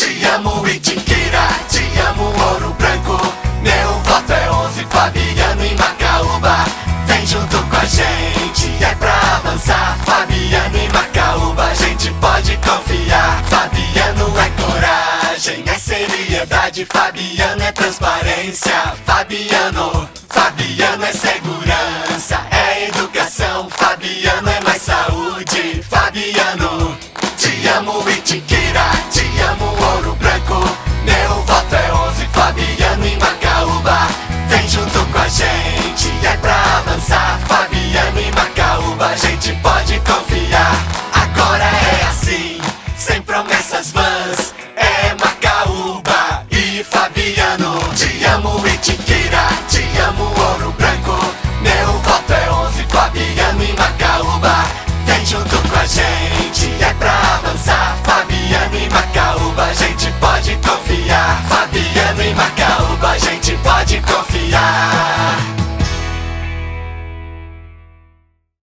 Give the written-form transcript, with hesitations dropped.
Te amo Itiquira, te amo Ouro Branco. Meu voto é 11, Fabiano e Macaúba. Vem junto com a gente, é pra avançar. Fabiano e Macaúba, a gente pode confiar. Fabiano é coragem, é seriedade. Fabiano é transparência. Fabiano é segurança, é educação. Fabiano é mais saúde. Fabiano, te amo